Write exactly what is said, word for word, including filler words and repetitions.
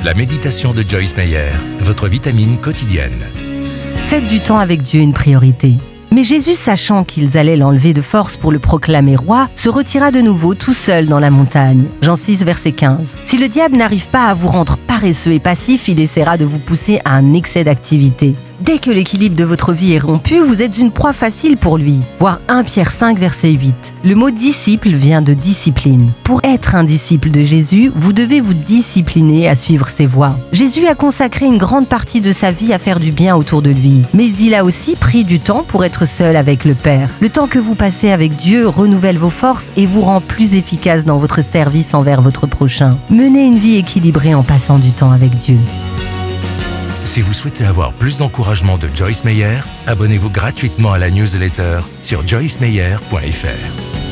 La méditation de Joyce Meyer, votre vitamine quotidienne. Faites du temps avec Dieu une priorité. Mais Jésus, sachant qu'ils allaient l'enlever de force pour le proclamer roi, se retira de nouveau tout seul dans la montagne. Jean six, verset quinze. Si le diable n'arrive pas à vous rendre paresseux et passif, il essaiera de vous pousser à un excès d'activité. Dès que l'équilibre de votre vie est rompu, vous êtes une proie facile pour lui. Voir premier Pierre cinq, verset huit. Le mot disciple vient de discipline. Pour être un disciple de Jésus, vous devez vous discipliner à suivre ses voies. Jésus a consacré une grande partie de sa vie à faire du bien autour de lui. Mais il a aussi pris du temps pour être seul avec le Père. Le temps que vous passez avec Dieu renouvelle vos forces et vous rend plus efficace dans votre service envers votre prochain. Menez une vie équilibrée en passant du temps avec Dieu. Si vous souhaitez avoir plus d'encouragement de Joyce Meyer, abonnez-vous gratuitement à la newsletter sur joyce meyer point f r.